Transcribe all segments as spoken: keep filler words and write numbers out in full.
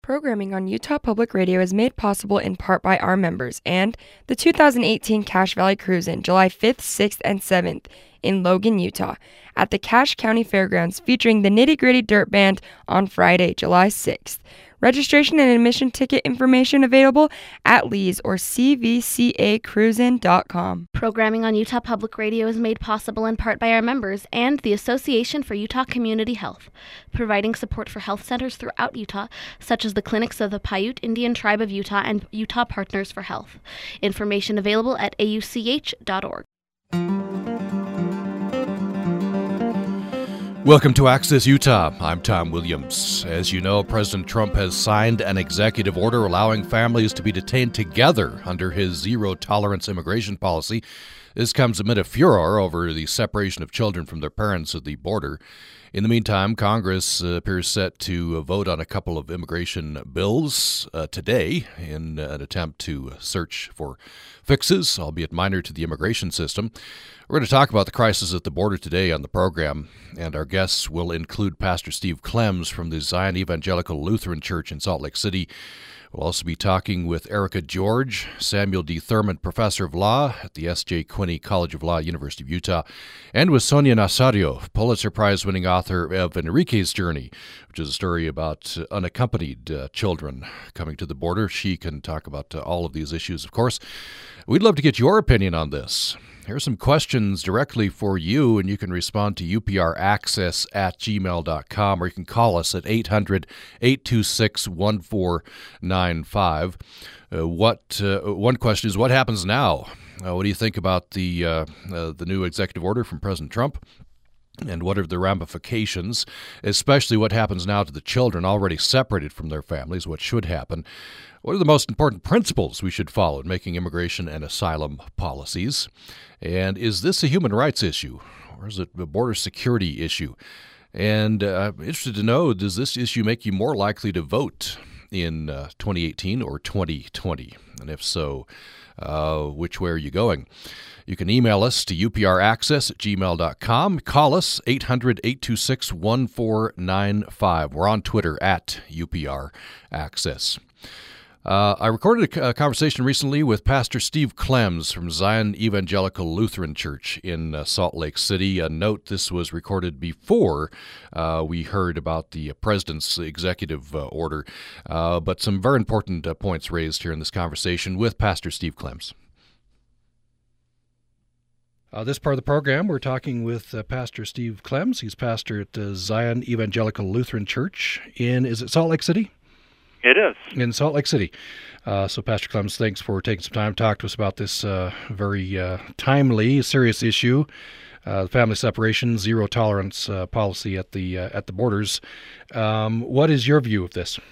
Programming on Utah Public Radio is made possible in part by our members and the two thousand eighteen Cache Valley Cruise-In, July fifth, sixth, and seventh in Logan, Utah, at the Cache County Fairgrounds, featuring the Nitty Gritty Dirt Band on Friday, July sixth. Registration and admission ticket information available at Lee's or c v c a cruise in dot com. Programming on Utah Public Radio is made possible in part by our members and the Association for Utah Community Health, providing support for health centers throughout Utah, such as the clinics of the Paiute Indian Tribe of Utah and Utah Partners for Health. Information available at a u c h dot org. Welcome to Access Utah. I'm Tom Williams. As you know, President Trump has signed an executive order allowing families to be detained together under his zero-tolerance immigration policy. This comes amid a furor over the separation of children from their parents at the border. In the meantime, Congress uh, appears set to uh, vote on a couple of immigration bills uh, today in uh, an attempt to search for fixes, albeit minor, to the immigration system. We're going to talk about the crisis at the border today on the program, and our guests will include Pastor Steve Clems from the Zion Evangelical Lutheran Church in Salt Lake City. We'll also be talking with Erica George, Samuel D. Thurman Professor of Law at the S J. Quinney College of Law, University of Utah, and with Sonia Nasario, Pulitzer Prize-winning author of Enrique's Journey, which is a story about unaccompanied uh, children coming to the border. She can talk about uh, all of these issues, of course. We'd love to get your opinion on this. Here are some questions directly for you, and you can respond to u p r access at gmail dot com, or you can call us at eight hundred, eight two six, one four nine five. Uh, what uh, one question is, what happens now? Uh, what do you think about the uh, uh, the new executive order from President Trump? And what are the ramifications, especially what happens now to the children already separated from their families, what should happen? What are the most important principles we should follow in making immigration and asylum policies? And is this a human rights issue, or is it a border security issue? And uh, I'm interested to know, does this issue make you more likely to vote in uh, twenty eighteen or twenty twenty? And if so, uh, which way are you going? You can email us to u p r access at gmail dot com. Call us, eight hundred, eight two six, one four nine five. We're on Twitter at U P R Access. Uh, I recorded a, a conversation recently with Pastor Steve Clems from Zion Evangelical Lutheran Church in uh, Salt Lake City. A note, this was recorded before uh, we heard about the president's executive uh, order, uh, but some very important uh, points raised here in this conversation with Pastor Steve Clems. Uh, this part of the program, we're talking with uh, Pastor Steve Clems. He's pastor at uh, Zion Evangelical Lutheran Church in, is it Salt Lake City? It is. In Salt Lake City. Uh, so, Pastor Clems, thanks for taking some time to talk to us about this uh, very uh, timely, serious issue, uh, the family separation, zero tolerance uh, policy at the uh, at the borders. Um, what is your view of this?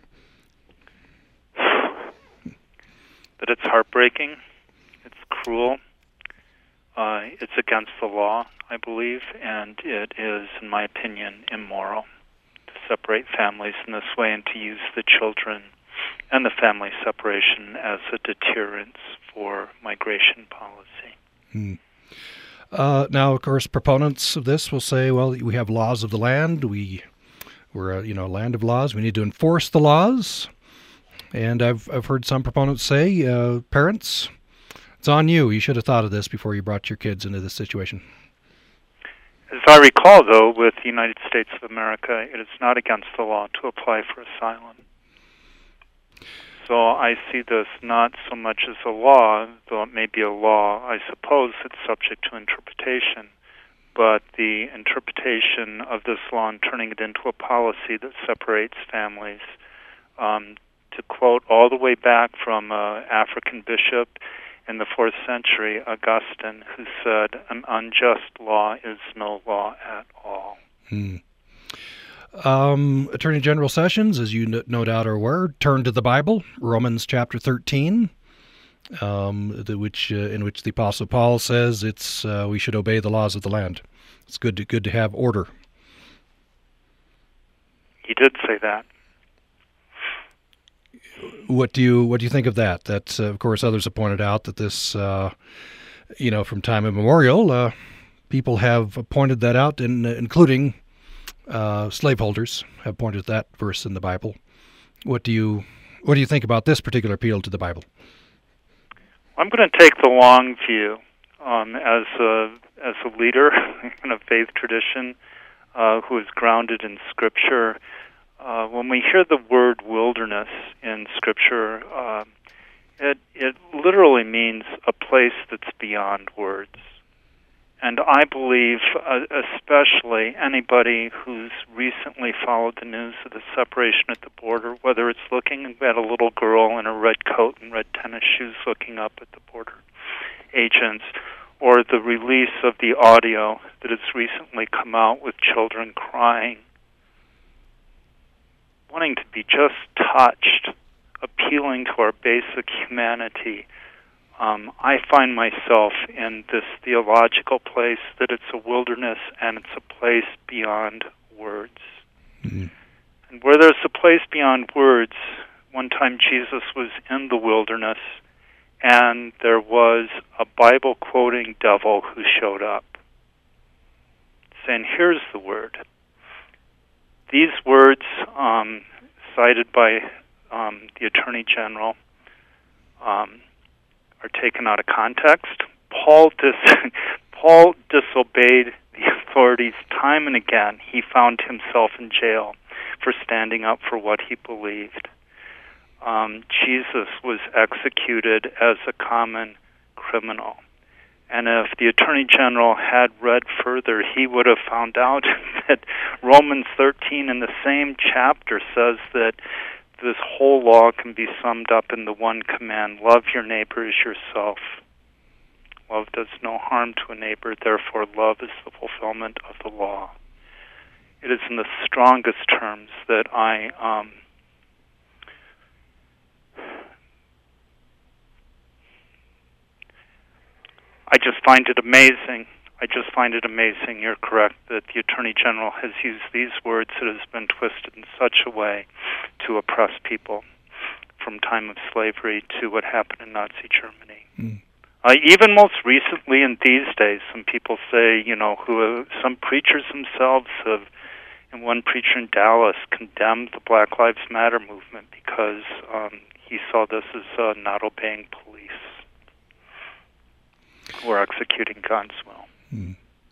That it's heartbreaking, it's cruel, uh, it's against the law, I believe, and it is, in my opinion, immoral to separate families in this way and to use the children and the family separation as a deterrence for migration policy. Hmm. Uh, now, of course, proponents of this will say, well, we have laws of the land. We, we're a you know, land of laws. We need to enforce the laws. And I've I've heard some proponents say, uh, parents, it's on you. You should have thought of this before you brought your kids into this situation. As I recall, though, with the United States of America, it is not against the law to apply for asylum. So I see this not so much as a law, though it may be a law, I suppose it's subject to interpretation, but the interpretation of this law and turning it into a policy that separates families, um, to quote all the way back from an African bishop in the fourth century, Augustine, who said, an unjust law is no law at all. Hmm. Um, Attorney General Sessions, as you no doubt are aware, turned to the Bible, Romans chapter thirteen, um, the, which uh, in which the Apostle Paul says it's uh, we should obey the laws of the land. It's good to, good to have order. He did say that. What do you what do you think of that? That, uh, of course, others have pointed out that this, uh, you know, from time immemorial, uh, people have pointed that out, in, uh, including uh, slaveholders have pointed to that verse in the Bible What do you what do you think about this particular appeal to the Bible? I'm going to take the long view. Um, as a as a leader in a faith tradition uh, who is grounded in Scripture, uh, when we hear the word wilderness in Scripture, uh, it it literally means a place that's beyond words. And I believe, uh, especially anybody who's recently followed the news of the separation at the border, whether it's looking at a little girl in a red coat and red tennis shoes looking up at the border agents, or the release of the audio that has recently come out with children crying, wanting to be just touched, appealing to our basic humanity, um, I find myself in this theological place that it's a wilderness and it's a place beyond words. Mm-hmm. And where there's a place beyond words, one time Jesus was in the wilderness and there was a Bible-quoting devil who showed up, saying, here's the word. These words, um, cited by um, the Attorney General, um, are taken out of context. Paul, dis- Paul disobeyed the authorities time and again. He found himself in jail for standing up for what he believed. Um, Jesus was executed as a common criminal. And if the Attorney General had read further, he would have found out that Romans thirteen in the same chapter says that this whole law can be summed up in the one command: love your neighbor as yourself. Love does no harm to a neighbor, therefore love is the fulfillment of the law. It is in the strongest terms that I um, I just find it amazing. I just find it amazing, you're correct, that the Attorney General has used these words that has been twisted in such a way to oppress people from time of slavery to what happened in Nazi Germany. Mm. Uh, even most recently in these days, some people say, you know, who uh, some preachers themselves have, and one preacher in Dallas condemned the Black Lives Matter movement because um, he saw this as uh, not obeying police who are executing God's will. Hmm.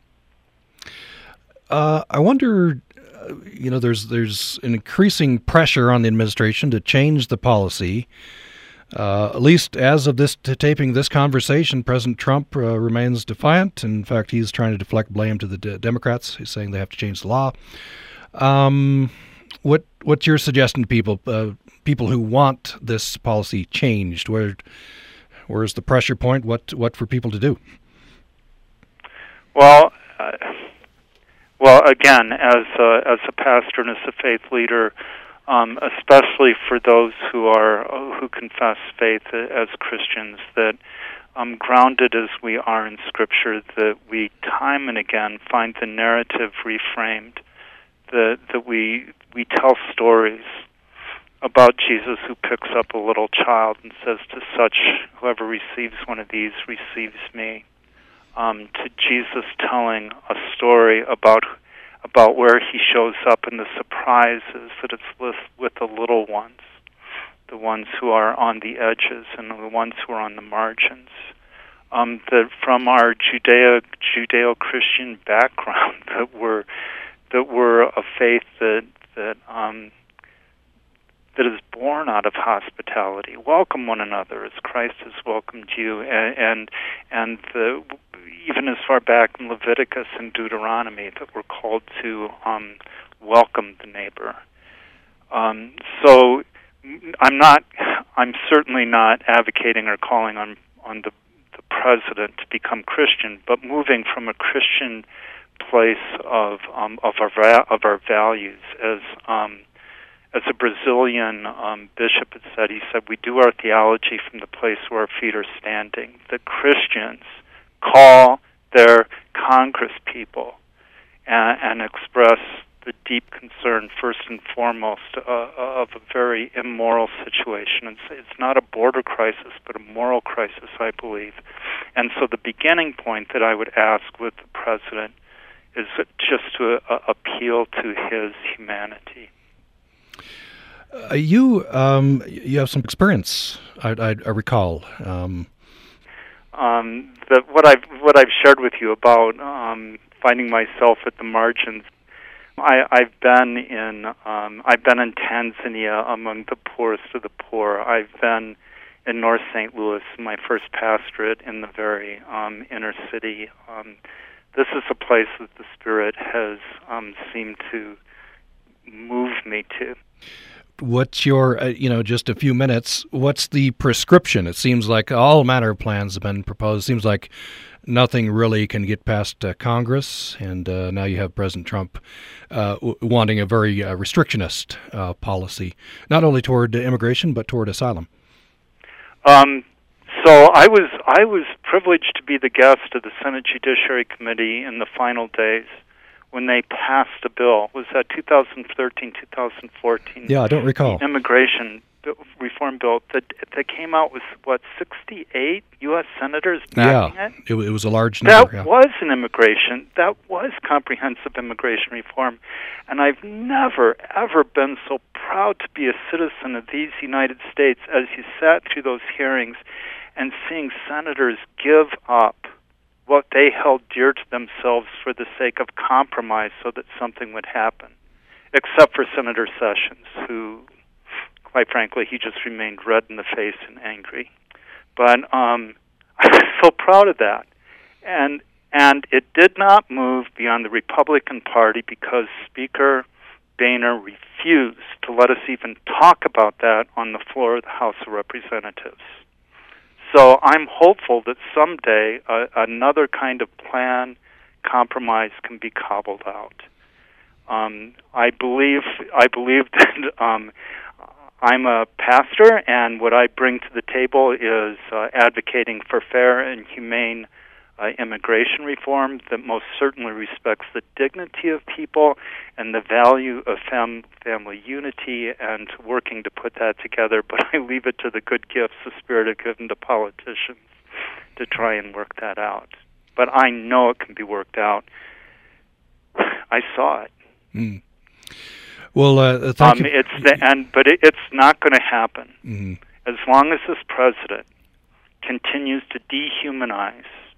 Uh, I wonder, uh, you know, there's there's an increasing pressure on the administration to change the policy. Uh, at least as of this t- taping this conversation, President Trump uh, remains defiant. In fact, he's trying to deflect blame to the d- Democrats. He's saying they have to change the law. Um, what what's your suggestion to people, uh, people who want this policy changed? Where where's the pressure point? What what for people to do? Well, uh, well, again, as a, as a pastor and as a faith leader, um, especially for those who are uh, who confess faith as Christians, that um, grounded as we are in Scripture, that we time and again find the narrative reframed, that that we we tell stories about Jesus who picks up a little child and says to such, whoever receives one of these receives me. Um, to Jesus telling a story about about where he shows up and the surprises that it's with, with the little ones, the ones who are on the edges and the ones who are on the margins. Um, that from our Judeo Judeo-Christian background, that we're that we're a faith that that um, that is born out of hospitality. Welcome one another as Christ has welcomed you, and and, and the, even as far back in Leviticus and Deuteronomy, that we're called to um, welcome the neighbor. Um, so I'm not, I'm certainly not advocating or calling on on the, the president to become Christian, but moving from a Christian place of um, of our va- of our values as um, As a Brazilian um, bishop had said, he said, we do our theology from the place where our feet are standing. The Christians call their Congress people and, and express the deep concern, first and foremost, uh, of a very immoral situation. It's, it's not a border crisis, but a moral crisis, I believe. And so the beginning point that I would ask with the president is just to uh, appeal to his humanity. Uh, you um, you have some experience, I, I, I recall. Um, um, the, what I've what I've shared with you about um, finding myself at the margins. I, I've been in um, I've been in Tanzania among the poorest of the poor. I've been in North Saint Louis, my first pastorate in the very um, inner city. Um, this is a place that the Spirit has um, seemed to move me to. What's your, uh, you know, just a few minutes, what's the prescription? It seems like all manner of plans have been proposed. It seems like nothing really can get past uh, Congress, and uh, now you have President Trump uh, w- wanting a very uh, restrictionist uh, policy, not only toward immigration, but toward asylum. Um, so I was I was privileged to be the guest of the Senate Judiciary Committee in the final days when they passed a bill. Was that two thousand thirteen, two thousand fourteen? Yeah, I don't recall. The immigration reform bill that that came out with, what, sixty-eight U S senators backing yeah, it? it, it was a large number. That yeah. was an immigration, that was comprehensive immigration reform. And I've never, ever been so proud to be a citizen of these United States as you sat through those hearings and seeing senators give up what they held dear to themselves for the sake of compromise so that something would happen, except for Senator Sessions, who, quite frankly, he just remained red in the face and angry. But um, I was so proud of that. And and it did not move beyond the Republican Party because Speaker Boehner refused to let us even talk about that on the floor of the House of Representatives. So I'm hopeful that someday uh, another kind of plan, compromise can be cobbled out. Um, I believe I believe that um, I'm a pastor, and what I bring to the table is uh, advocating for fair and humane uh, immigration reform that most certainly respects the dignity of people and the value of fam- family unity, and working to put that together. But I leave it to the good gifts the Spirit has given to politicians to try and work that out. But I know it can be worked out. I saw it. Mm. Well, uh, thank um, you. It's the end, but it, it's not going to happen Mm-hmm. as long as this president continues to dehumanize,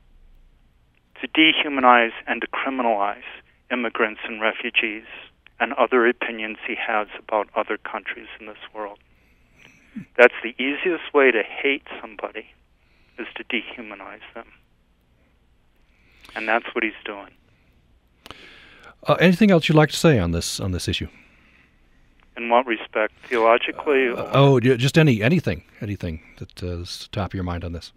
to dehumanize and to criminalize immigrants and refugees and other opinions he has about other countries in this world. That's the easiest way to hate somebody, is to dehumanize them. And that's what he's doing. Uh, anything else you'd like to say on this on this issue? In what respect? Theologically? Uh, oh, just any anything, anything that uh, is top of your mind on this.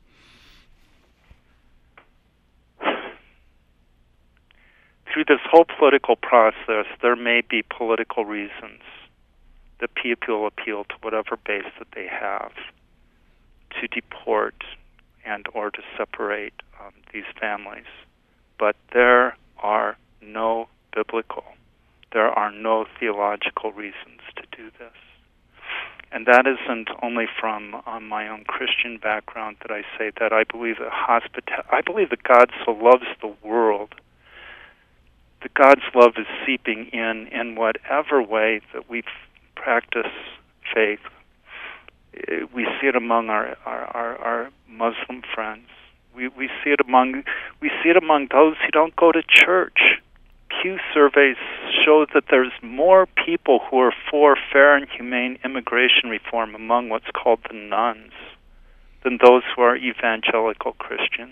Through this whole political process, there may be political reasons that people appeal to whatever base that they have to deport and or to separate um, these families. But there are no biblical, there are no theological reasons to do this. And that isn't only from um, my own Christian background that I say that. I believe that hospita- I believe that God so loves the world that God's love is seeping in in whatever way that we practice faith. We see it among our, our, our, our Muslim friends. We we see it among we see it among those who don't go to church. Pew surveys show that there's more people who are for fair and humane immigration reform among what's called the nones than those who are evangelical Christians.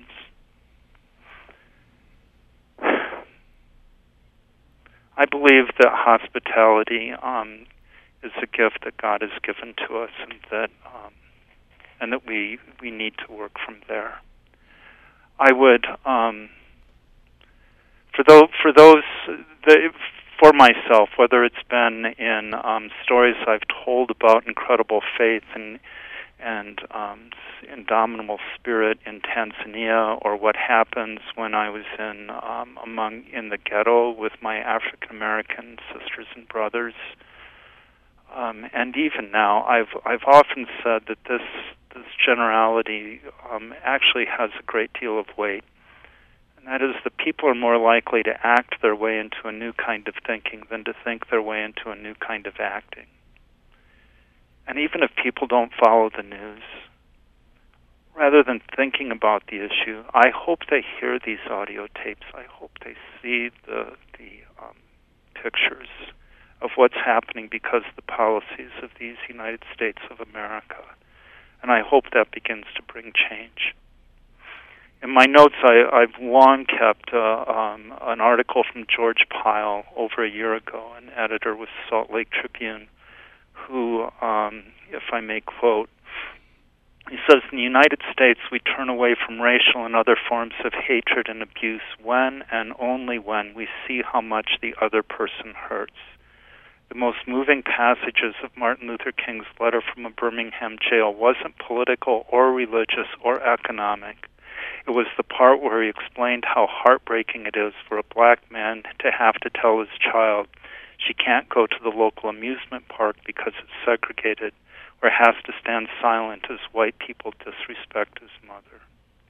I believe that hospitality um, is a gift that God has given to us, and that um, and that we we need to work from there. I would, um, for those for those the, for myself, whether it's been in um, stories I've told about incredible faith and and um, indomitable spirit in Tanzania, or what happens when I was in um, among in the ghetto with my African American sisters and brothers, um, and even now, I've I've often said that this this generality um, actually has a great deal of weight, and that is that people are more likely to act their way into a new kind of thinking than to think their way into a new kind of acting. And even if people don't follow the news, rather than thinking about the issue, I hope they hear these audio tapes. I hope they see the the um, pictures of what's happening because of the policies of these United States of America. And I hope that begins to bring change. In my notes, I, I've long kept uh, um, an article from George Pyle over a year ago, an editor with Salt Lake Tribune, who, um, if I may quote, he says, in the United States, we turn away from racial and other forms of hatred and abuse when and only when we see how much the other person hurts. The most moving passages of Martin Luther King's letter from a Birmingham jail wasn't political or religious or economic. It was the part where he explained how heartbreaking it is for a black man to have to tell his child she can't go to the local amusement park because it's segregated, or has to stand silent as white people disrespect his mother.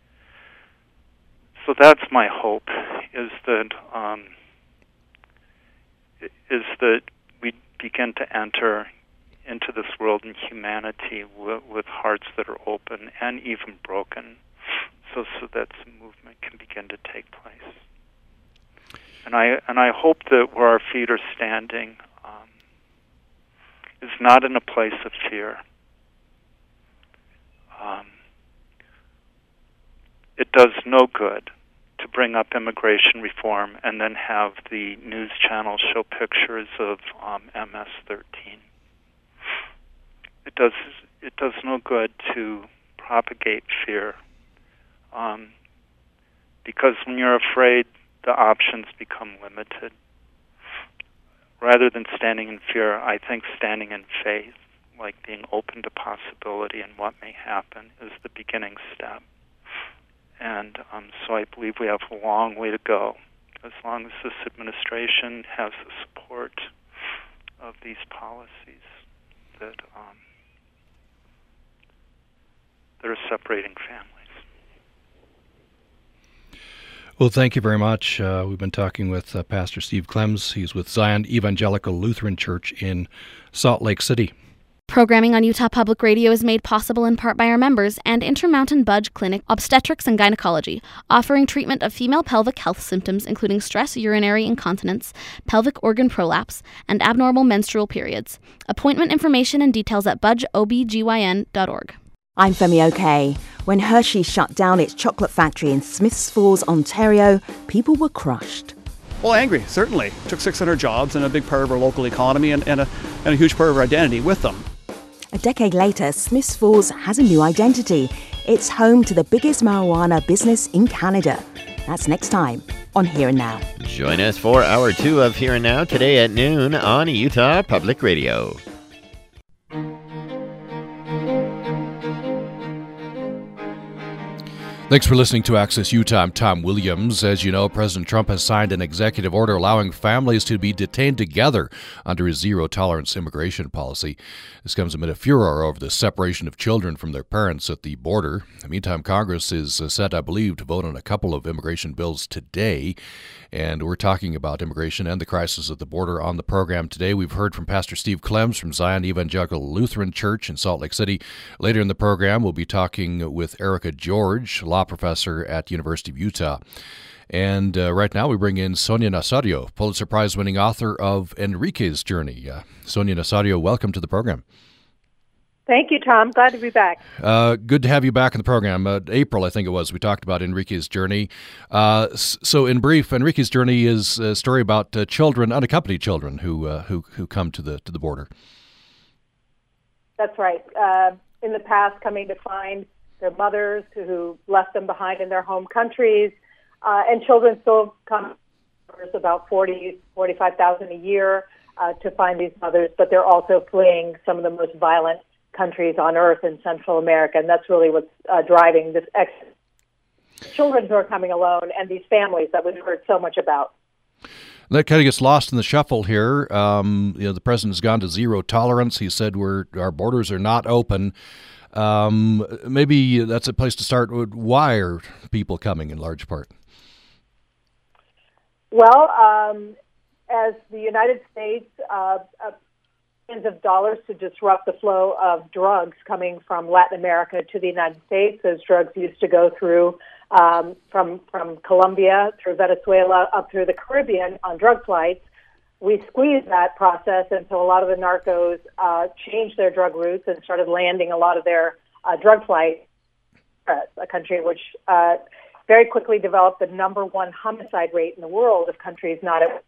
So that's my hope, is that um, is that we begin to enter into this world in humanity with, with hearts that are open and even broken, so so that some movement can begin to take place. And I and I hope that where our feet are standing um, is not in a place of fear. Um, it does no good to bring up immigration reform and then have the news channels show pictures of um, M S thirteen. It does it does no good to propagate fear, um, because when you're afraid, the options become limited. Rather than standing in fear, I think standing in faith, like being open to possibility and what may happen, is the beginning step. And um, so I believe we have a long way to go, as long as this administration has the support of these policies that um, that are separating families. Well, thank you very much. Uh, we've been talking with uh, Pastor Steve Clems. He's with Zion Evangelical Lutheran Church in Salt Lake City. Programming on Utah Public Radio is made possible in part by our members and Intermountain Budge Clinic Obstetrics and Gynecology, offering treatment of female pelvic health symptoms including stress urinary incontinence, pelvic organ prolapse, and abnormal menstrual periods. Appointment information and details at budge O B G Y N dot org. I'm Femi Oke. When Hershey shut down its chocolate factory in Smiths Falls, Ontario, people were crushed. Well, angry, certainly. Took six hundred jobs and a big part of our local economy and, and, a, and a huge part of our identity with them. A decade later, Smiths Falls has a new identity. It's home to the biggest marijuana business in Canada. That's next time on Here and Now. Join us for hour two of Here and Now today at noon on Utah Public Radio. Thanks for listening to Access Utah. I'm Tom Williams. As you know, President Trump has signed an executive order allowing families to be detained together under his zero-tolerance immigration policy. This comes amid a furor over the separation of children from their parents at the border. In the meantime, Congress is set, I believe, to vote on a couple of immigration bills today. And we're talking about immigration and the crisis at the border on the program today. We've heard from Pastor Steve Clems from Zion Evangelical Lutheran Church in Salt Lake City. Later in the program, we'll be talking with Erica George, law professor at University of Utah. And uh, right now we bring in Sonia Nasario, Pulitzer Prize-winning author of Enrique's Journey. Uh, Sonia Nasario, welcome to the program. Thank you, Tom. Glad to be back. Uh, good to have you back in the program. Uh, April, I think it was, we talked about Enrique's Journey. Uh, so in brief, Enrique's Journey is a story about uh, children, unaccompanied children who, uh, who who come to the to the border. That's right. Uh, in the past, coming to find their mothers who left them behind in their home countries, uh, and children still come, there's about forty, forty-five thousand a year uh, to find these mothers, but they're also fleeing some of the most violent countries on earth in Central America, and that's really what's uh, driving this exodus. Children who are coming alone and these families that we've heard so much about. That kind of gets lost in the shuffle here. Um, you know, the president's gone to zero tolerance. He said we're our borders are not open. Um, maybe that's a place to start. Why are people coming in large part? Well, um, as the United States uh, uh, billions of dollars to disrupt the flow of drugs coming from Latin America to the United States. Those drugs used to go through um, from from Colombia through Venezuela up through the Caribbean on drug flights. We squeezed that process, and so a lot of the narcos uh, changed their drug routes and started landing a lot of their uh, drug flights. A country which uh, very quickly developed the number one homicide rate in the world of countries not at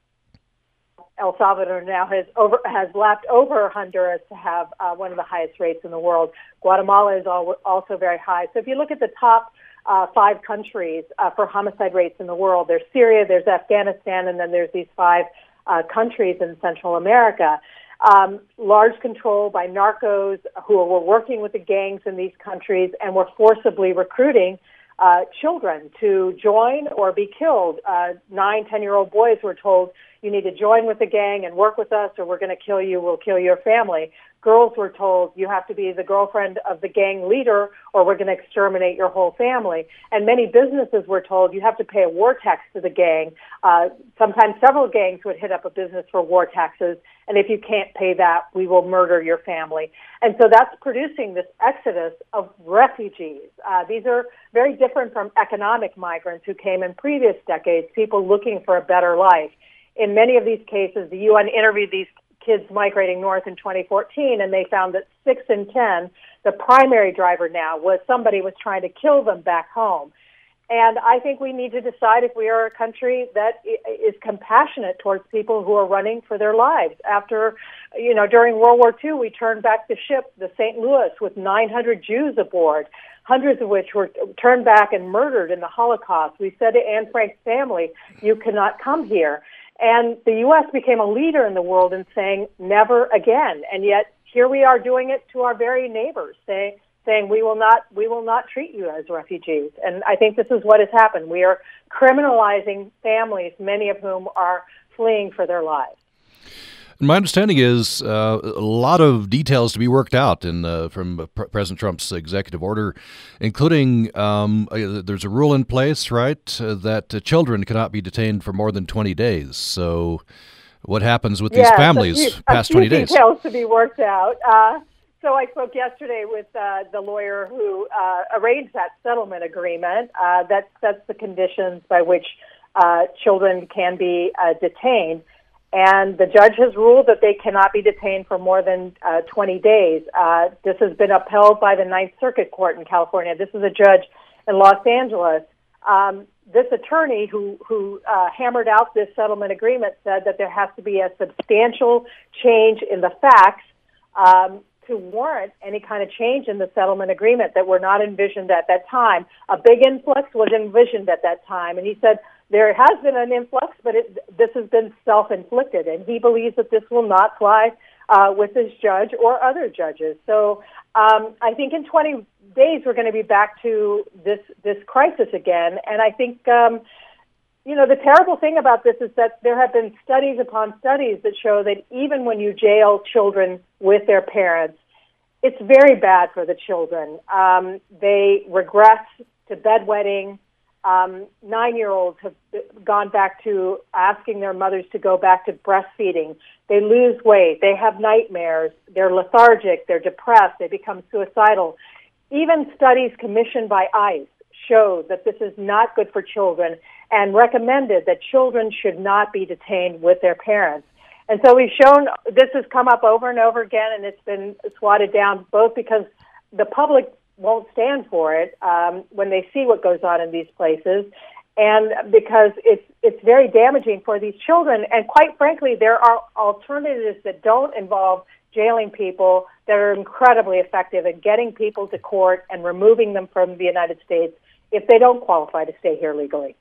El Salvador now has over has lapped over Honduras to have uh, one of the highest rates in the world. Guatemala is al- also very high. So if you look at the top uh, five countries uh, for homicide rates in the world, there's Syria, there's Afghanistan, and then there's these five uh, countries in Central America. Um, large control by narcos who were working with the gangs in these countries and were forcibly recruiting uh, children to join or be killed. Uh, nine, ten-year-old boys were told, you need to join with the gang and work with us or we're going to kill you, we'll kill your family. Girls were told, you have to be the girlfriend of the gang leader or we're going to exterminate your whole family. And many businesses were told, you have to pay a war tax to the gang. Uh, sometimes several gangs would hit up a business for war taxes, and if you can't pay that, we will murder your family. And so that's producing this exodus of refugees. Uh, these are very different from economic migrants who came in previous decades, people looking for a better life. In many of these cases, the U N interviewed these kids migrating north in twenty fourteen, and they found that six in ten, the primary driver now, was somebody was trying to kill them back home. And I think we need to decide if we are a country that is compassionate towards people who are running for their lives. After, you know, during World War Two, we turned back the ship, the Saint Louis, with nine hundred Jews aboard, hundreds of which were turned back and murdered in the Holocaust. We said to Anne Frank's family, you cannot come here. And the U S became a leader in the world in saying never again. And yet here we are doing it to our very neighbors, saying, saying we will not we will not treat you as refugees. And I think this is what has happened. We are criminalizing families, many of whom are fleeing for their lives. My understanding is uh, a lot of details to be worked out in uh, from President Trump's executive order, including um, uh, there's a rule in place, right, uh, that uh, children cannot be detained for more than twenty days. So what happens with yes, these families a few, past a few twenty days? Details to be worked out. Uh, so I spoke yesterday with uh, the lawyer who uh, arranged that settlement agreement. Uh, that sets the conditions by which uh, children can be uh, detained. And the judge has ruled that they cannot be detained for more than uh, twenty days. Uh, this has been upheld by the Ninth Circuit Court in California. This is a judge in Los Angeles. Um, this attorney who, who uh, hammered out this settlement agreement said that there has to be a substantial change in the facts um, to warrant any kind of change in the settlement agreement that were not envisioned at that time. A big influx was envisioned at that time, and he said, there has been an influx, but it, this has been self-inflicted, and he believes that this will not fly uh, with this judge or other judges. So um, I think in twenty days we're going to be back to this this crisis again, and I think um, you know the terrible thing about this is that there have been studies upon studies that show that even when you jail children with their parents, it's very bad for the children. Um, they regress to bedwetting. Um, nine-year-olds have gone back to asking their mothers to go back to breastfeeding. They lose weight. They have nightmares. They're lethargic. They're depressed. They become suicidal. Even studies commissioned by ICE show that this is not good for children and recommended that children should not be detained with their parents. And so we've shown this has come up over and over again, and it's been swatted down both because the public won't stand for it um, when they see what goes on in these places, and because it's it's very damaging for these children. And quite frankly, there are alternatives that don't involve jailing people that are incredibly effective at getting people to court and removing them from the United States if they don't qualify to stay here legally.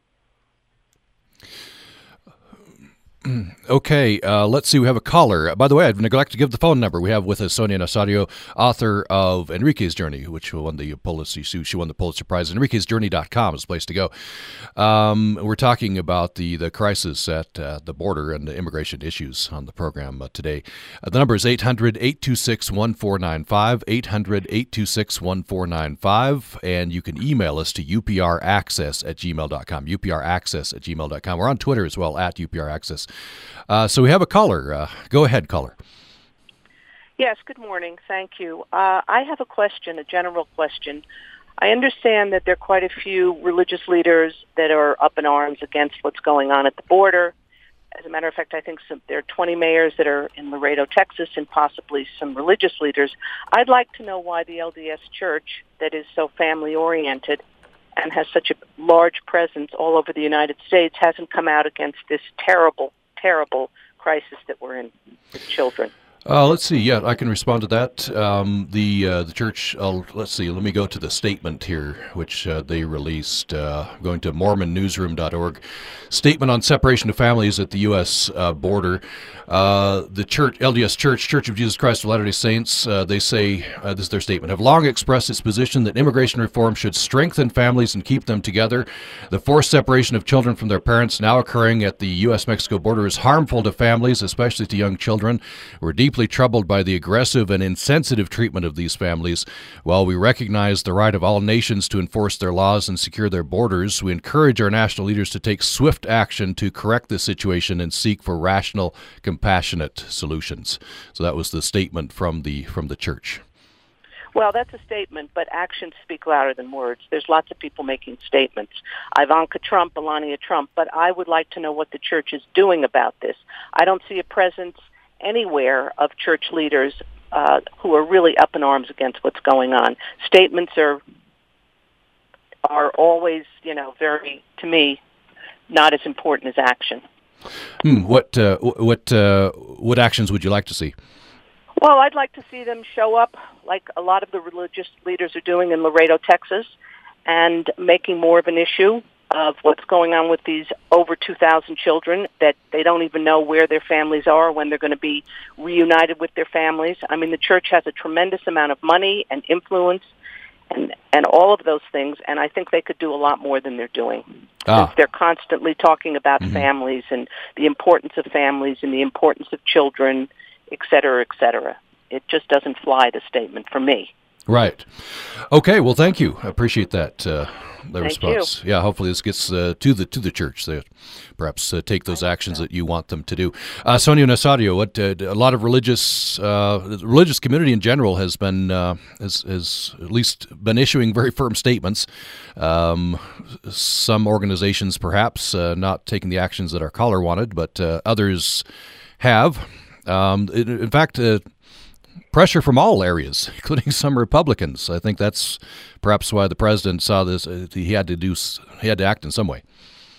Okay, uh, let's see. We have a caller. By the way, I've neglected to give the phone number. We have with us Sonia Nasario, author of Enrique's Journey, which won the Pulitzer. She won the Pulitzer Prize. Enriquez Journey dot com is the place to go. Um, we're talking about the, the crisis at uh, the border and the immigration issues on the program uh, today. Uh, the number is eight hundred, eight two six, one four nine five, eight hundred, eight two six, one four nine five, and you can email us to U P R access at gmail dot com, U P R access at gmail dot com. We're on Twitter as well, at U P R access. Uh, so we have a caller. Uh, go ahead, caller. Yes, good morning. Thank you. Uh, I have a question, a general question. I understand that there are quite a few religious leaders that are up in arms against what's going on at the border. As a matter of fact, I think some, there are twenty mayors that are in Laredo, Texas, and possibly some religious leaders. I'd like to know why the L D S Church, that is so family-oriented and has such a large presence all over the United States, hasn't come out against this terrible, terrible crisis that we're in with children. Uh, let's see. Yeah, I can respond to that. Um, the uh, the church. Uh, let's see. Let me go to the statement here, which uh, they released. Uh, going to Mormon Newsroom dot org. Statement on separation of families at the U S uh, border. Uh, the church, L D S Church, Church of Jesus Christ of Latter-day Saints. Uh, they say uh, this is their statement. Have long expressed its position that immigration reform should strengthen families and keep them together. The forced separation of children from their parents now occurring at the U S Mexico border is harmful to families, especially to young children. We're deeply troubled by the aggressive and insensitive treatment of these families. While we recognize the right of all nations to enforce their laws and secure their borders, we encourage our national leaders to take swift action to correct this situation and seek for rational, compassionate solutions. So that was the statement from the from the church. Well, that's a statement, but actions speak louder than words. There's lots of people making statements. Ivanka Trump, Melania Trump, but I would like to know what the church is doing about this. I don't see a presence anywhere of church leaders uh, who are really up in arms against what's going on. Statements are are always, you know, very, to me, not as important as action. Hmm, what uh, what uh, what actions would you like to see? Well, I'd like to see them show up like a lot of the religious leaders are doing in Laredo, Texas, and making more of an issue of what's going on with these over two thousand children that they don't even know where their families are, when they're going to be reunited with their families. I mean, the church has a tremendous amount of money and influence and and all of those things, and I think they could do a lot more than they're doing. Ah. Since they're constantly talking about Mm-hmm. families and the importance of families and the importance of children, et cetera, et cetera. It just doesn't fly, the statement, for me. Right. Okay. Well, thank you. I appreciate that. Uh, the Thank response. you. Yeah. Hopefully, this gets uh, to the to the church. They perhaps uh, take those actions that you want them to do. Uh, Sonia Nasadio, what uh, a lot of religious uh, the religious community in general has been uh, has, has at least been issuing very firm statements. Um, some organizations perhaps uh, not taking the actions that our caller wanted, but uh, others have. Um, in, in fact. Uh, Pressure from all areas, including some Republicans. I think that's perhaps why the president saw this. Uh, he had to do. He had to act in some way.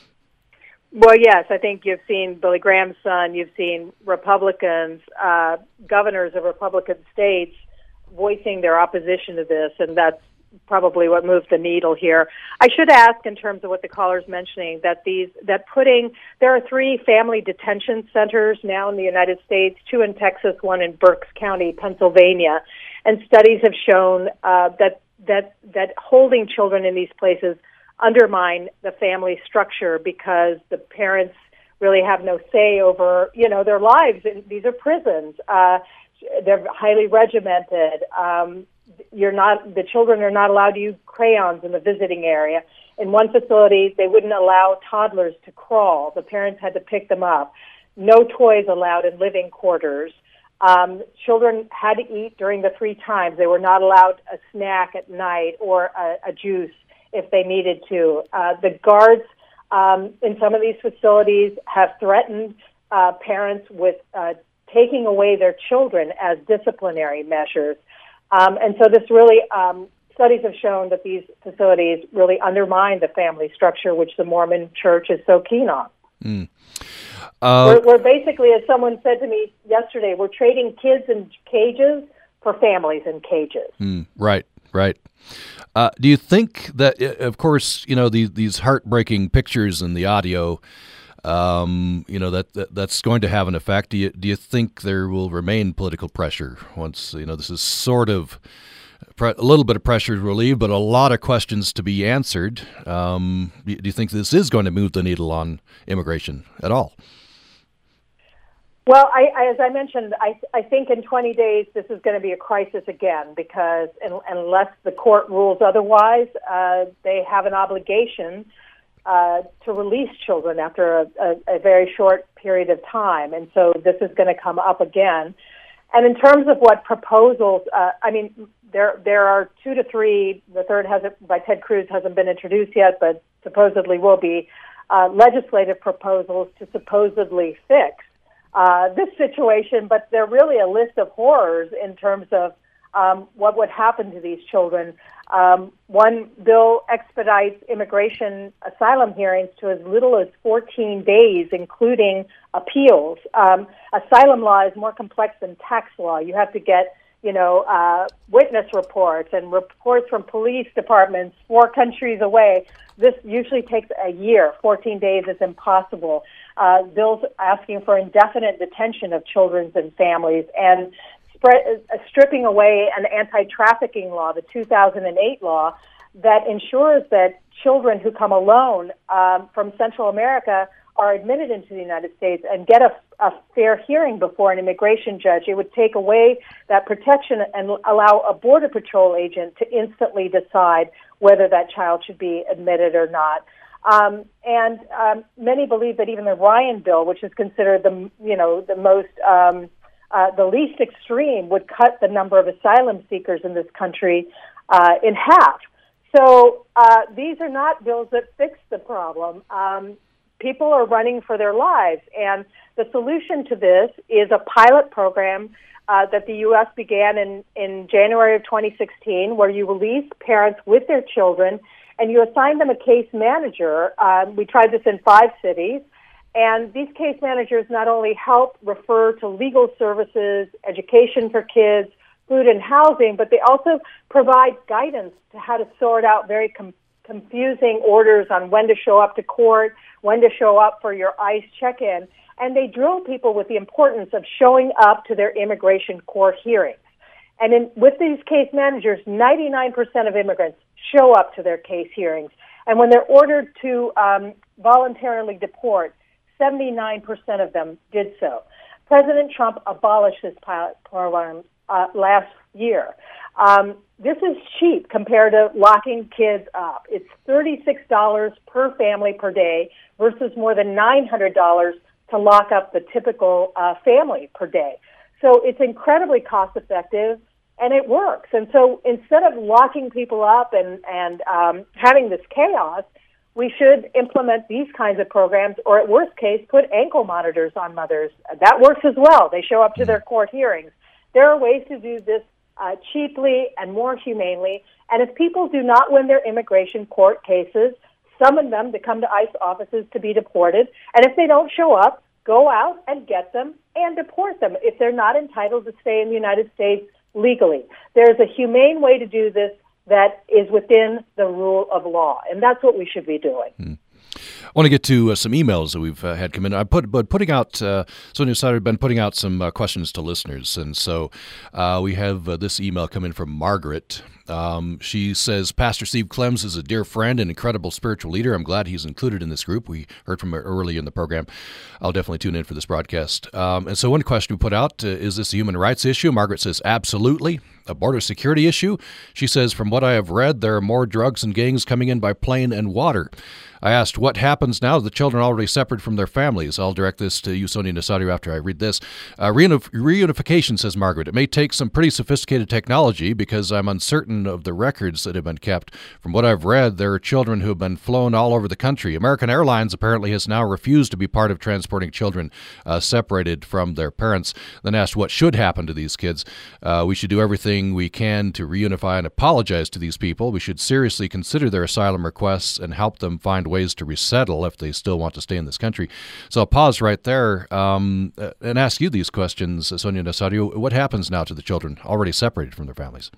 Well, yes, I think you've seen Billy Graham's son. You've seen Republicans, uh, governors of Republican states, voicing their opposition to this, and that's probably what moved the needle here. I should ask, in terms of what the caller's mentioning, that these that putting there are three family detention centers now in the United States, two in Texas, one in Berks County, Pennsylvania, and studies have shown uh, that that that holding children in these places undermine the family structure because the parents really have no say over, you know, their lives. These are prisons. Uh, they're highly regimented. Um, You're not, the children are not allowed to use crayons in the visiting area. In one facility, they wouldn't allow toddlers to crawl. The parents had to pick them up. No toys allowed in living quarters. Um, children had to eat during the three times. They were not allowed a snack at night or a, a juice if they needed to. Uh, the guards um, in some of these facilities have threatened uh, parents with uh, taking away their children as disciplinary measures. Um, and so this really, um, studies have shown that these facilities really undermine the family structure, which the Mormon Church is so keen on. Mm. Uh, we're, we're basically, as someone said to me yesterday, we're trading kids in cages for families in cages. Mm, right, right. Uh, do you think that, of course, you know, these, these heartbreaking pictures and the audio, Um, you know, that, that that's going to have an effect. Do you, do you think there will remain political pressure once, you know, this is sort of pre- a little bit of pressure relieved, but a lot of questions to be answered? Um, do, do you think this is going to move the needle on immigration at all? Well, I, I, as I mentioned, I, I think in twenty days this is going to be a crisis again because in, unless the court rules otherwise, uh, they have an obligation Uh, to release children after a, a, a very short period of time. And so this is going to come up again. And in terms of what proposals, uh, I mean, there there are two to three. The third hasn't by Ted Cruz hasn't been introduced yet, but supposedly will be uh, legislative proposals to supposedly fix uh, this situation. But they're really a list of horrors in terms of um, what would happen to these children. Um, one bill expedites immigration asylum hearings to as little as fourteen days, including appeals. Um, asylum law is more complex than tax law. You have to get, you know, uh, witness reports and reports from police departments four countries away. This usually takes a year. fourteen days is impossible. Uh, bills asking for indefinite detention of children and families, and spread, uh, stripping away an anti-trafficking law, the two thousand eight law, that ensures that children who come alone um, from Central America are admitted into the United States and get a, a fair hearing before an immigration judge. It would take away that protection and allow a Border Patrol agent to instantly decide whether that child should be admitted or not. Um, and um, many believe that even the Ryan bill, which is considered the you know the most um, uh, the least extreme, would cut the number of asylum seekers in this country uh, in half. So uh, these are not bills that fix the problem. Um, People are running for their lives, and the solution to this is a pilot program uh, that the U S began in, in January of twenty sixteen, where you release parents with their children, and you assign them a case manager. Um, we tried this in five cities, and these case managers not only help refer to legal services, education for kids, food and housing, but they also provide guidance to how to sort out very com- confusing orders on when to show up to court, when to show up for your ICE check-in, and they drill people with the importance of showing up to their immigration court hearings. And in, with these case managers, ninety-nine percent of immigrants show up to their case hearings. And when they're ordered to um, voluntarily deport, seventy-nine percent of them did so. President Trump abolished this pilot program uh, last year. Um, this is cheap compared to locking kids up. It's thirty-six dollars per family per day versus more than nine hundred dollars to lock up the typical uh, family per day. So it's incredibly cost effective, and it works. And so instead of locking people up and, and um, having this chaos, we should implement these kinds of programs, or at worst case, put ankle monitors on mothers. That works as well. They show up to their court hearings. There are ways to do this Uh, cheaply and more humanely. And if people do not win their immigration court cases, summon them to come to ICE offices to be deported. And if they don't show up, go out and get them and deport them if they're not entitled to stay in the United States legally. There's a humane way to do this that is within the rule of law, and that's what we should be doing. Hmm. I want to get to uh, some emails that we've uh, had come in. I put, but putting out, uh, Sonia Saudi has been putting out some uh, questions to listeners, and so uh, we have uh, this email come in from Margaret. Um, she says, Pastor Steve Clems is a dear friend and incredible spiritual leader. I'm glad he's included in this group. We heard from her early in the program. I'll definitely tune in for this broadcast. Um, and so one question we put out, uh, is this a human rights issue? Margaret says, absolutely. A border security issue? She says, from what I have read, there are more drugs and gangs coming in by plane and water. I asked, what happens now that the children are already separate from their families? I'll direct this to you, Sonia Nasadio, after I read this. Uh, reunif- reunification, says Margaret. It may take some pretty sophisticated technology because I'm uncertain of the records that have been kept. From what I've read, there are children who have been flown all over the country. American Airlines apparently has now refused to be part of transporting children uh, separated from their parents. Then asked what should happen to these kids. Uh, we should do everything we can to reunify and apologize to these people. We should seriously consider their asylum requests and help them find ways to resettle if they still want to stay in this country. So I'll pause right there um, and ask you these questions, Sonia Nasadio. What happens now to the children already separated from their families?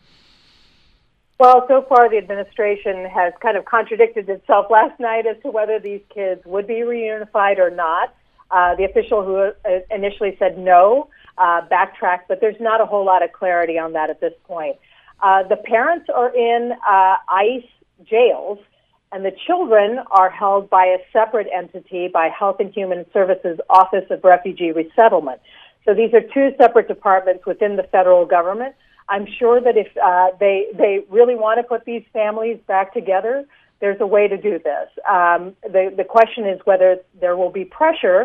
Well, so far the administration has kind of contradicted itself last night as to whether these kids would be reunified or not. Uh, the official who initially said no uh, backtracked, but there's not a whole lot of clarity on that at this point. Uh, the parents are in uh, ICE jails, and the children are held by a separate entity, by Health and Human Services Office of Refugee Resettlement. So these are two separate departments within the federal government. I'm sure that if uh, they they really want to put these families back together, there's a way to do this. Um, the the question is whether there will be pressure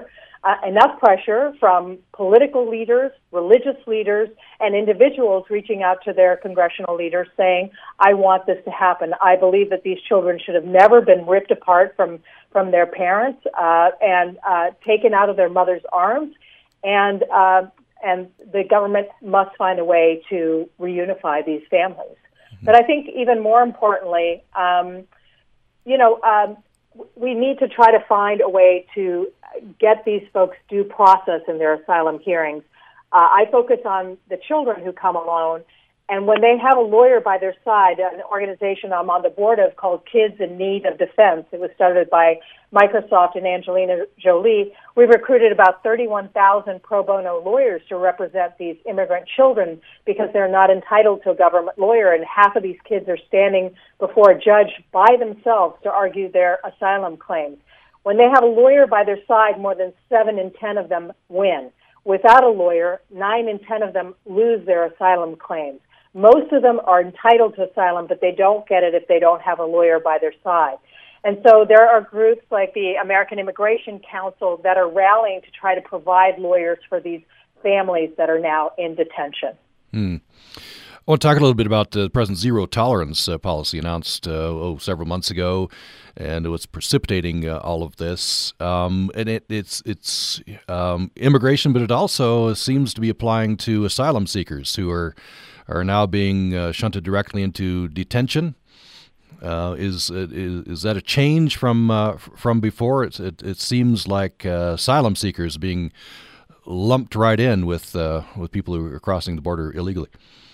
uh, enough pressure from political leaders, religious leaders, and individuals reaching out to their congressional leaders saying, I want this to happen. I believe that these children should have never been ripped apart from, from their parents uh, and uh, taken out of their mother's arms. And, uh, and the government must find a way to reunify these families. Mm-hmm. But I think even more importantly, um, you know, um, we need to try to find a way to get these folks due process in their asylum hearings. Uh, I focus on the children who come alone, and when they have a lawyer by their side, an organization I'm on the board of called Kids in Need of Defense, it was started by Microsoft and Angelina Jolie, we've recruited about thirty-one thousand pro bono lawyers to represent these immigrant children because they're not entitled to a government lawyer, and half of these kids are standing before a judge by themselves to argue their asylum claims. When they have a lawyer by their side, more than seven in ten of them win. Without a lawyer, nine in ten of them lose their asylum claims. Most of them are entitled to asylum, but they don't get it if they don't have a lawyer by their side. And so there are groups like the American Immigration Council that are rallying to try to provide lawyers for these families that are now in detention. Hmm. I want to talk a little bit about the President's zero tolerance uh, policy announced uh, oh, several months ago, and what's precipitating uh, all of this. Um, and it, it's it's um, immigration, but it also seems to be applying to asylum seekers who are are now being uh, shunted directly into detention. Uh, is, is is that a change from uh, from before? It's, it it seems like uh, asylum seekers being lumped right in with uh, with people who are crossing the border illegally.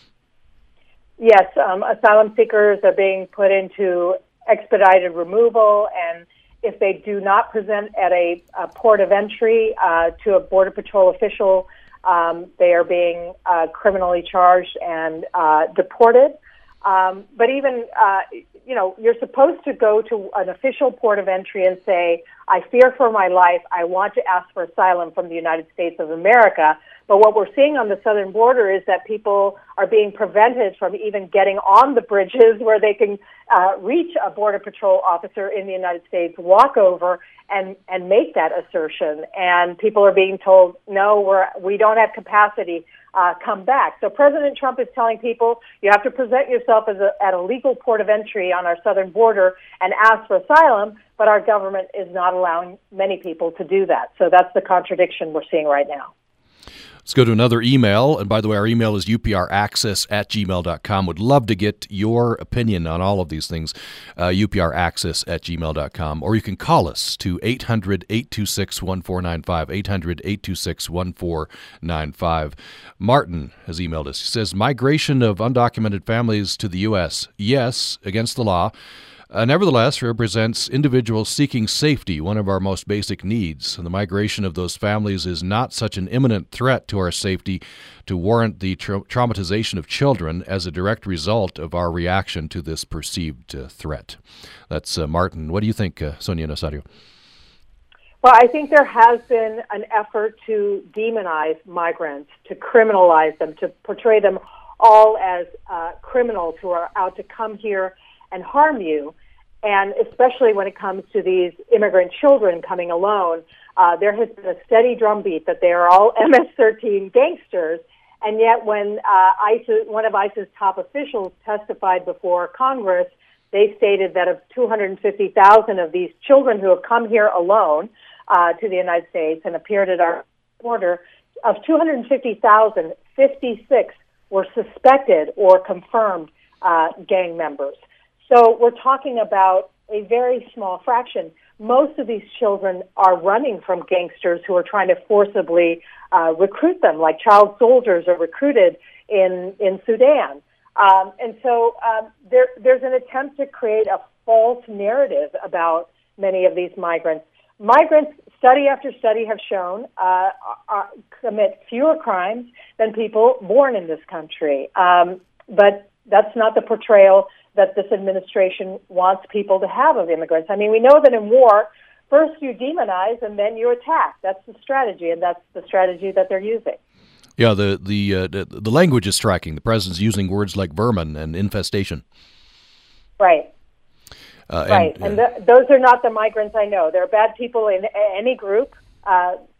Yes, um, asylum seekers are being put into expedited removal, and if they do not present at a, a port of entry uh, to a Border Patrol official, um, they are being uh, criminally charged and uh, deported. Um, but even, uh, you know, you're supposed to go to an official port of entry and say, I fear for my life, I want to ask for asylum from the United States of America. But what we're seeing on the southern border is that people are being prevented from even getting on the bridges where they can uh, reach a Border Patrol officer in the United States, walk over and, and make that assertion. And people are being told, no, we're, we don't have capacity. Uh, come back. So President Trump is telling people you have to present yourself as a, at a legal port of entry on our southern border and ask for asylum, but our government is not allowing many people to do that. So that's the contradiction we're seeing right now. Let's go to another email. And by the way, our email is U P R access at gmail dot com. Would love to get your opinion on all of these things. Uh, U P R access at gmail dot com. Or you can call us to eight hundred, eight two six, one four nine five, eight hundred, eight two six, one four nine five. Martin has emailed us. He says, migration of undocumented families to the U S, yes, against the law. Uh, nevertheless, represents individuals seeking safety, one of our most basic needs. And the migration of those families is not such an imminent threat to our safety to warrant the tra- traumatization of children as a direct result of our reaction to this perceived uh, threat. That's uh, Martin. What do you think, uh, Sonia Nasario? Well, I think there has been an effort to demonize migrants, to criminalize them, to portray them all as uh, criminals who are out to come here and harm you. And especially when it comes to these immigrant children coming alone, uh, there has been a steady drumbeat that they are all M S thirteen gangsters. And yet when uh, ICE, one of ICE's top officials testified before Congress, they stated that of two hundred fifty thousand of these children who have come here alone uh, to the United States and appeared at our border, of two hundred fifty thousand, fifty-six were suspected or confirmed uh, gang members. So we're talking about a very small fraction. Most of these children are running from gangsters who are trying to forcibly uh, recruit them, like child soldiers are recruited in, in Sudan. Um, and so um, there, there's an attempt to create a false narrative about many of these migrants. Migrants, study after study, have shown uh, are, commit fewer crimes than people born in this country. Um, but that's not the portrayal that this administration wants people to have of immigrants. I mean, we know that in war, first you demonize and then you attack. That's the strategy, and that's the strategy that they're using. Yeah, the the uh, the, the language is striking. The president's using words like vermin and infestation. Right. Uh, right, and, and uh, the, those are not the migrants I know. There are bad people in any group. Uh,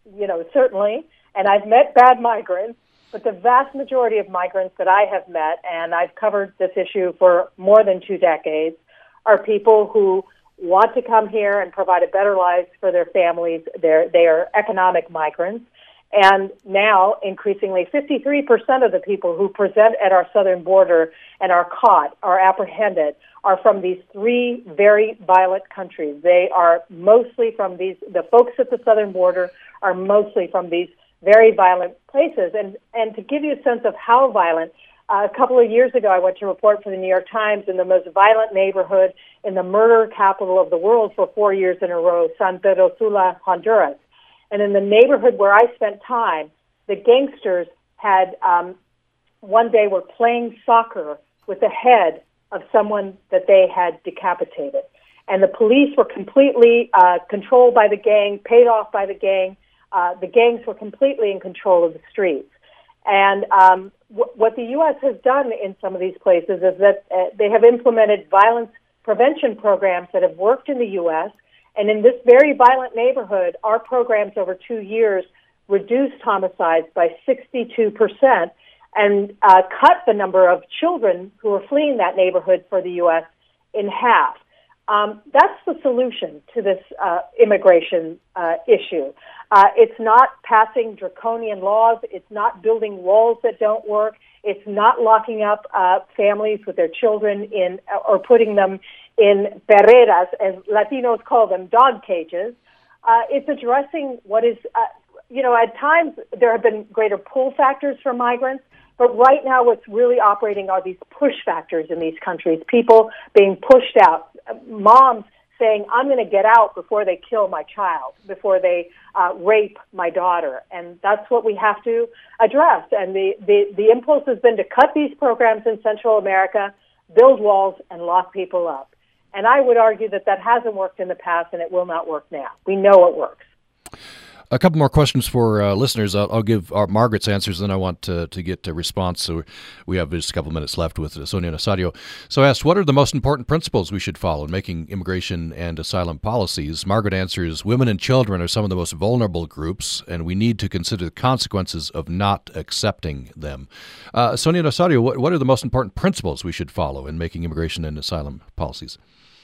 you know, certainly, and I've met bad migrants, but the vast majority of migrants that I have met, and I've covered this issue for more than two decades, are people who want to come here and provide a better life for their families. They're, they are economic migrants. And now, increasingly, fifty-three percent of the people who present at our southern border and are caught, are apprehended, are from these three very violent countries. They are mostly from these, the folks at the southern border are mostly from these very violent places. And, and to give you a sense of how violent, uh, a couple of years ago I went to report for the New York Times in the most violent neighborhood in the murder capital of the world for four years in a row, San Pedro Sula, Honduras. And in the neighborhood where I spent time, the gangsters had, um, one day were playing soccer with the head of someone that they had decapitated. And the police were completely uh, controlled by the gang, paid off by the gang. Uh, the gangs were completely in control of the streets. And um, w- what the U S has done in some of these places is that uh, they have implemented violence prevention programs that have worked in the U S, and in this very violent neighborhood, our programs over two years reduced homicides by sixty-two percent and uh, cut the number of children who are fleeing that neighborhood for the U S in half. Um, that's the solution to this uh, immigration uh, issue. Uh, it's not passing draconian laws. It's not building walls that don't work. It's not locking up uh, families with their children in or putting them in perreras, as Latinos call them, dog cages. Uh, it's addressing what is, uh, you know, at times there have been greater pull factors for migrants, but right now what's really operating are these push factors in these countries, people being pushed out, moms saying, I'm going to get out before they kill my child, before they uh, rape my daughter. And that's what we have to address. And the, the, the impulse has been to cut these programs in Central America, build walls, and lock people up. And I would argue that that hasn't worked in the past, and it will not work now. We know it works. A couple more questions for uh, listeners. I'll, I'll give our Margaret's answers, then I want to, to get a response. So we have just a couple minutes left with uh, Sonia Nasario. So I asked, what are the most important principles we should follow in making immigration and asylum policies? Margaret answers, women and children are some of the most vulnerable groups, and we need to consider the consequences of not accepting them. Uh, Sonia Nasario, what, what are the most important principles we should follow in making immigration and asylum policies?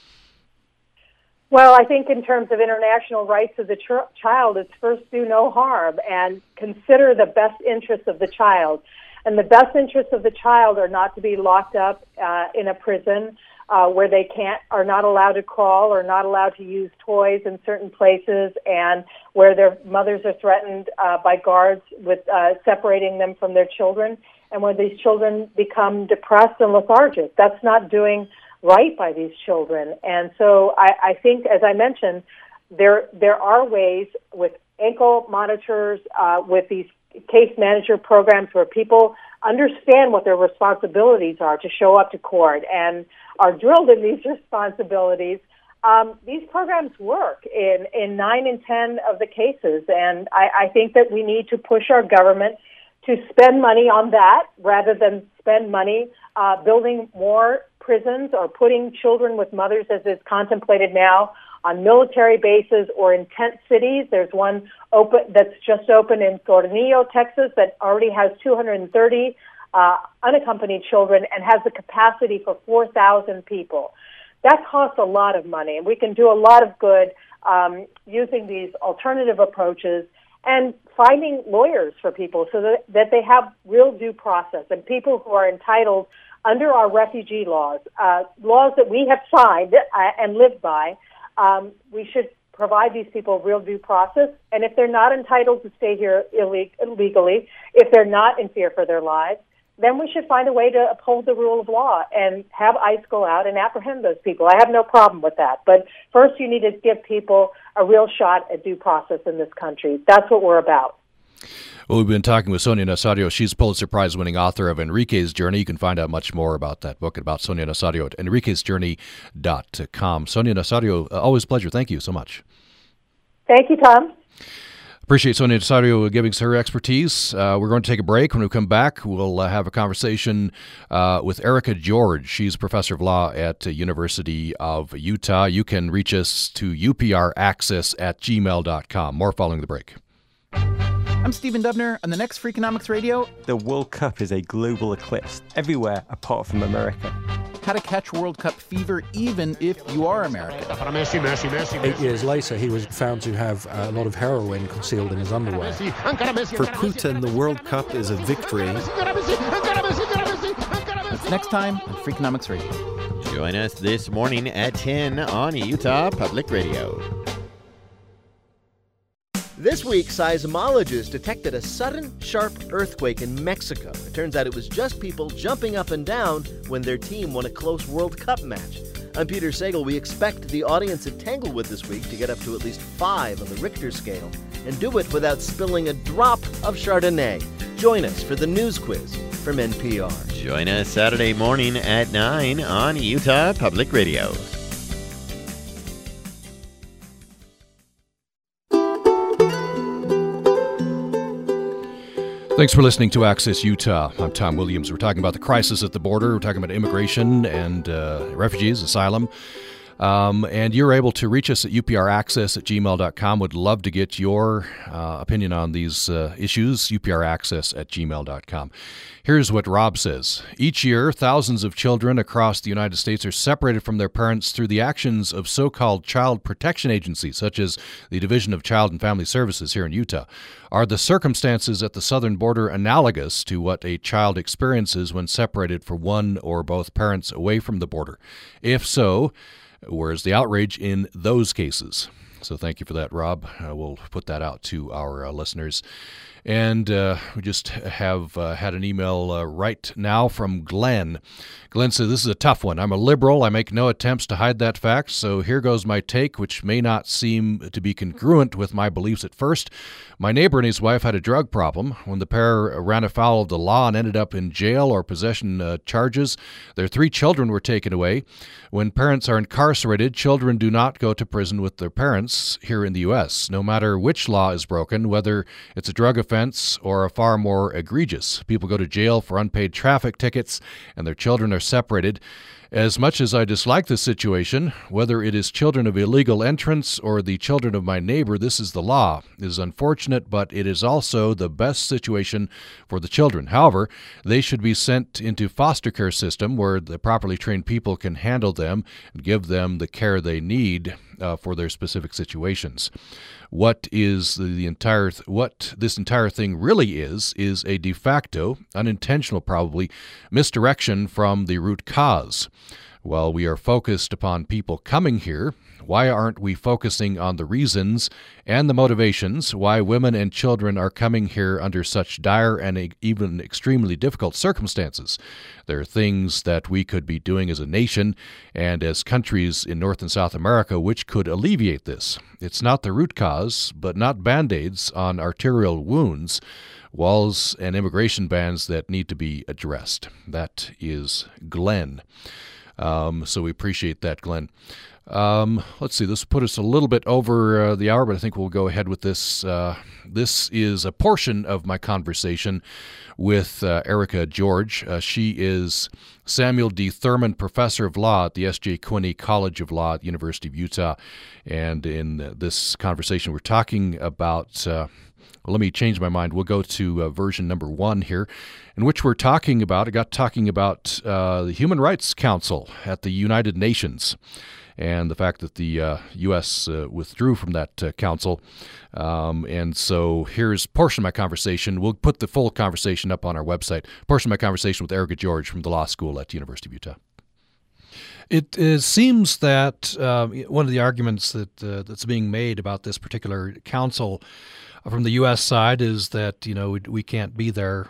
Well, I think in terms of international rights of the ch- child, it's first do no harm and consider the best interests of the child. And the best interests of the child are not to be locked up uh, in a prison uh, where they can't, are not allowed to crawl or not allowed to use toys in certain places, and where their mothers are threatened uh, by guards with uh, separating them from their children, and when these children become depressed and lethargic. That's not doing right by these children. And so I, I think, as I mentioned, there there are ways with ankle monitors, uh, with these case manager programs where people understand what their responsibilities are to show up to court and are drilled in these responsibilities. Um, these programs work in, in nine in ten of the cases, and I, I think that we need to push our government to spend money on that rather than spend money uh, building more prisons or putting children with mothers, as is contemplated now, on military bases or in tent cities. There's one open that's just opened in Tornillo, Texas, that already has two hundred thirty uh, unaccompanied children and has the capacity for four thousand people. That costs a lot of money, and we can do a lot of good um, using these alternative approaches and finding lawyers for people so that, that they have real due process, and people who are entitled under our refugee laws, uh, laws that we have signed uh, and lived by. Um, we should provide these people real due process, and if they're not entitled to stay here illeg- illegally, if they're not in fear for their lives, then we should find a way to uphold the rule of law and have ICE go out and apprehend those people. I have no problem with that. But first, you need to give people a real shot at due process in this country. That's what we're about. Well, we've been talking with Sonia Nasario. She's Pulitzer Prize-winning author of Enrique's Journey. You can find out much more about that book, about Sonia Nasario, at enriques journey dot com. Sonia Nasario, always a pleasure. Thank you so much. Thank you, Tom. Appreciate Sonia Nasario giving us her expertise. Uh, we're going to take a break. When we come back, we'll uh, have a conversation uh, with Erica George. She's professor of law at the University of Utah. You can reach us to U P R access at gmail dot com. More following the break. I'm Stephen Dubner. On the next Freakonomics Radio, the World Cup is a global eclipse everywhere apart from America. How to catch World Cup fever even if you are American. Eight years later, he was found to have a lot of heroin concealed in his underwear. For Putin, the World Cup is a victory. That's next time on Freakonomics Radio. Join us this morning at ten on Utah Public Radio. This week, seismologists detected a sudden, sharp earthquake in Mexico. It turns out it was just people jumping up and down when their team won a close World Cup match. I'm Peter Sagal. We expect the audience at Tanglewood this week to get up to at least five on the Richter scale and do it without spilling a drop of Chardonnay. Join us for the news quiz from N P R. Join us Saturday morning at nine on Utah Public Radio. Thanks for listening to Access Utah. I'm Tom Williams. We're talking about the crisis at the border. We're talking about immigration and uh, refugees, asylum. Um, and you're able to reach us at U P R access at gmail dot com. Would love to get your uh, opinion on these uh, issues, U P R access at gmail dot com. Here's what Rob says. Each year, thousands of children across the United States are separated from their parents through the actions of so-called child protection agencies, such as the Division of Child and Family Services here in Utah. Are the circumstances at the southern border analogous to what a child experiences when separated for one or both parents away from the border? If so, where's the outrage in those cases? So thank you for that, Rob. Uh, we'll put that out to our uh, listeners. And uh, we just have uh, had an email uh, right now from Glenn. Glenn says, this is a tough one. I'm a liberal. I make no attempts to hide that fact. So here goes my take, which may not seem to be congruent with my beliefs at first. My neighbor and his wife had a drug problem. When the pair ran afoul of the law and ended up in jail or possession uh, charges, their three children were taken away. When parents are incarcerated, children do not go to prison with their parents here in the U S, no matter which law is broken, whether it's a drug offense or a far more egregious. People go to jail for unpaid traffic tickets, and their children are separated. As much as I dislike this situation, whether it is children of illegal entrants or the children of my neighbor, this is the law. It is unfortunate, but it is also the best situation for the children. However, they should be sent into foster care system where the properly trained people can handle them and give them the care they need uh, for their specific situations. What is the, the entire th- what this entire thing really is is a de facto, unintentional probably, misdirection from the root cause. While we are focused upon people coming here, why aren't we focusing on the reasons and the motivations why women and children are coming here under such dire and even extremely difficult circumstances? There are things that we could be doing as a nation and as countries in North and South America which could alleviate this. It's not the root cause, but not Band-Aids on arterial wounds, walls and immigration bans that need to be addressed. That is Glenn. Um, so we appreciate that, Glenn. Um, let's see, this will put us a little bit over uh, the hour, but I think we'll go ahead with this. Uh, this is a portion of my conversation with uh, Erica George. Uh, she is Samuel D. Thurman Professor of Law at the S J Quinney College of Law at the University of Utah. And in uh, this conversation, we're talking about... Uh, Well, let me change my mind. We'll go to uh, version number one here, in which we're talking about, I got talking about uh, the Human Rights Council at the United Nations and the fact that the uh, U S uh, withdrew from that uh, council. Um, and so here's a portion of my conversation. We'll put the full conversation up on our website. Portion of my conversation with Erica George from the law school at the University of Utah. It, it seems that uh, one of the arguments that uh, that's being made about this particular council from the U S side is that, you know, we, we can't be there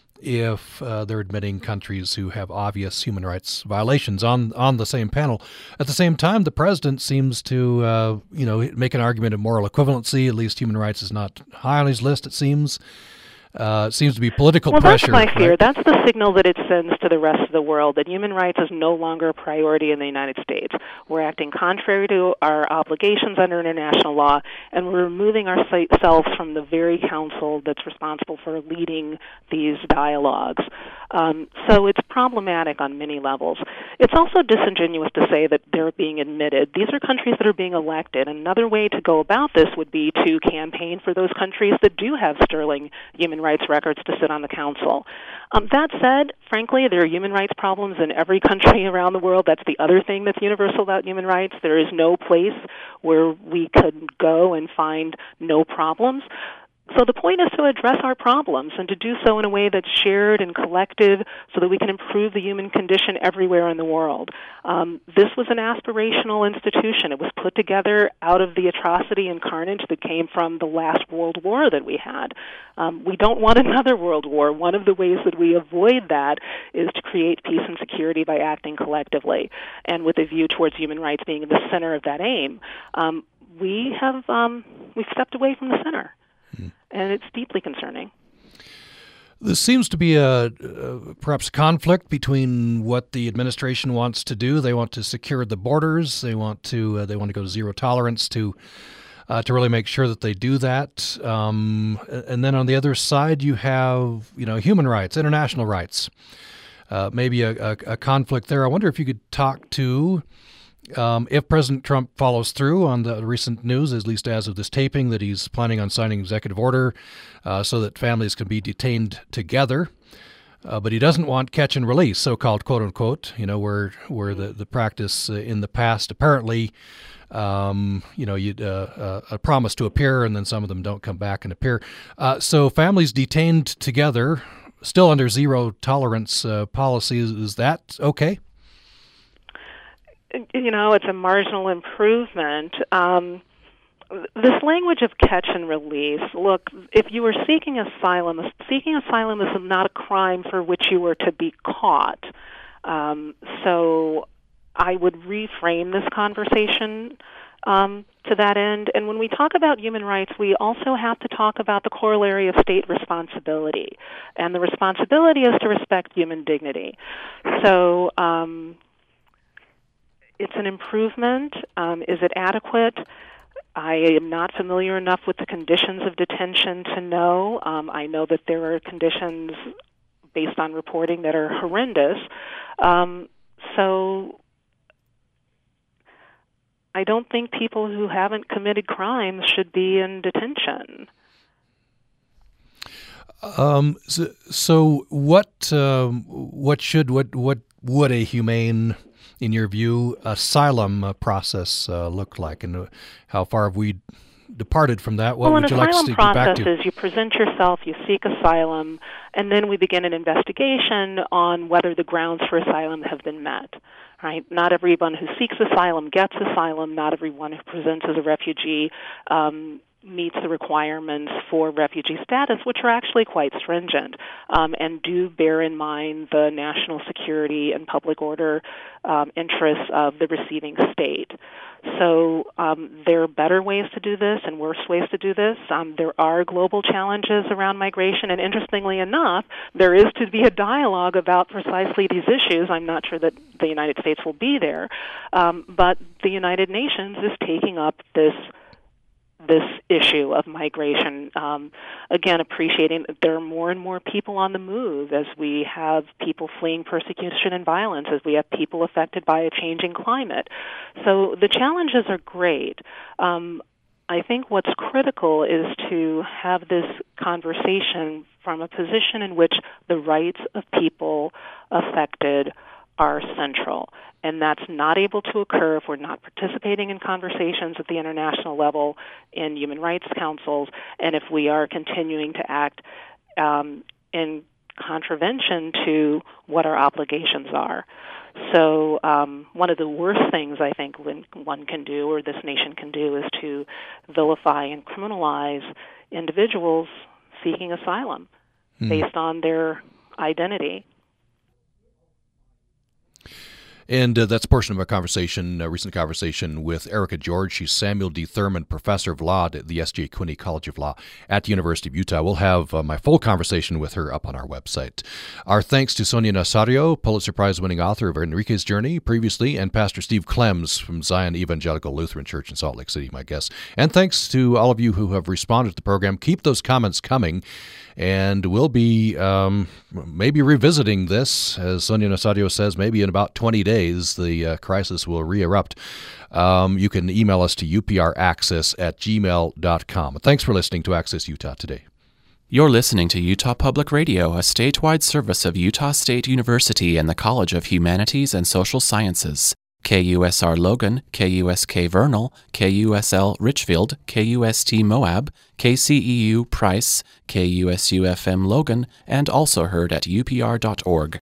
if uh, they're admitting countries who have obvious human rights violations on on the same panel. At the same time, the president seems to, uh, you know, make an argument of moral equivalency. At least human rights is not high on his list, it seems. Uh, seems to be political well, pressure. Well, that's my fear. Right? That's the signal that it sends to the rest of the world, that human rights is no longer a priority in the United States. We're acting contrary to our obligations under international law, and we're removing ourselves from the very council that's responsible for leading these dialogues. Um, so it's problematic on many levels. It's also disingenuous to say that they're being admitted. These are countries that are being elected. Another way to go about this would be to campaign for those countries that do have sterling human rights records to sit on the council. Um, that said, frankly, there are human rights problems in every country around the world. That's the other thing that's universal about human rights. There is no place where we could go and find no problems. So the point is to address our problems and to do so in a way that's shared and collective so that we can improve the human condition everywhere in the world. Um, this was an aspirational institution. It was put together out of the atrocity and carnage that came from the last World War that we had. Um, we don't want another World War. One of the ways that we avoid that is to create peace and security by acting collectively, and with a view towards human rights being the center of that aim. Um, we have um, we've stepped away from the center. And it's deeply concerning. There seems to be a, a perhaps conflict between what the administration wants to do. They want to secure the borders. They want to uh, they want to go to zero tolerance to uh, to really make sure that they do that. Um, and then on the other side, you have you know human rights, international rights. Uh, maybe a, a, a conflict there. I wonder if you could talk to. Um, if President Trump follows through on the recent news, at least as of this taping, that he's planning on signing an executive order uh, so that families can be detained together, uh, but he doesn't want catch and release, so-called quote-unquote, you know, where where the, the practice uh, in the past apparently, um, you know, you uh, uh, a promise to appear and then some of them don't come back and appear. Uh, so families detained together, still under zero tolerance uh, policies, is that okay? You know, it's a marginal improvement. Um, this language of catch and release, look, if you were seeking asylum, seeking asylum is not a crime for which you were to be caught. Um, so I would reframe this conversation um, to that end. And when we talk about human rights, we also have to talk about the corollary of state responsibility. And the responsibility is to respect human dignity. So, um, it's an improvement. Um, is it adequate? I am not familiar enough with the conditions of detention to know. Um, I know that there are conditions based on reporting that are horrendous. Um, so I don't think people who haven't committed crimes should be in detention. Um, so, so what? Um, what should what what would a humane, in your view, asylum uh, process uh, look like, and uh, how far have we departed from that? What well, would an you like asylum to get back process to? is you present yourself, you seek asylum, and then we begin an investigation on whether the grounds for asylum have been met. Right? Not everyone who seeks asylum gets asylum. Not everyone who presents as a refugee um, meets the requirements for refugee status, which are actually quite stringent um, and do bear in mind the national security and public order um, interests of the receiving state. So um, there are better ways to do this and worse ways to do this. Um, there are global challenges around migration, and interestingly enough, there is to be a dialogue about precisely these issues. I'm not sure that the United States will be there, um, but the United Nations is taking up this this issue of migration, um, again, appreciating that there are more and more people on the move as we have people fleeing persecution and violence, as we have people affected by a changing climate. So the challenges are great. Um, I think what's critical is to have this conversation from a position in which the rights of people affected are central. And that's not able to occur if we're not participating in conversations at the international level in human rights councils, and if we are continuing to act um, in contravention to what our obligations are. So um, one of the worst things I think one can do, or this nation can do, is to vilify and criminalize individuals seeking asylum mm. based on their identity. And uh, that's a portion of a conversation, a recent conversation with Erica George. She's Samuel D. Thurman Professor of Law at the S J Quinney College of Law at the University of Utah. We'll have uh, my full conversation with her up on our website. Our thanks to Sonia Nazario, Pulitzer Prize-winning author of Enrique's Journey previously, and Pastor Steve Clems from Zion Evangelical Lutheran Church in Salt Lake City, my guest. And thanks to all of you who have responded to the program. Keep those comments coming. And we'll be um, maybe revisiting this, as Sonia Nazario says, maybe in about twenty days, the uh, crisis will re-erupt. Um, you can email us to u p r access at gmail dot com. Thanks for listening to Access Utah today. You're listening to Utah Public Radio, a statewide service of Utah State University and the College of Humanities and Social Sciences. K U S R Logan, K U S K Vernal, K U S L Richfield, K U S T Moab, K C E U Price, K U S U F M Logan, and also heard at U P R dot org.